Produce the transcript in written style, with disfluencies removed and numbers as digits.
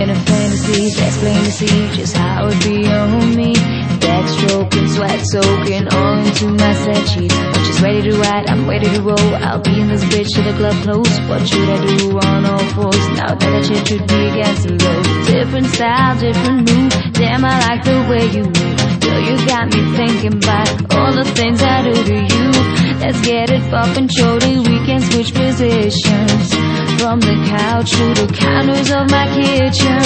In a fantasy that's plain to see just how it be on me. Backstroking, sweat soaking all into my set sheets. When she's ready to ride, I'm ready to roll. I'll be in this bitch till the club close. What should I do on all fours? Now that I should be against the road. Different style, different move. Damn, I like the way you move. Girl, you got me thinking about all the things I do to you. Let's get it poppin', shorty, we can switch positions. From the couch to the counters of my kitchen.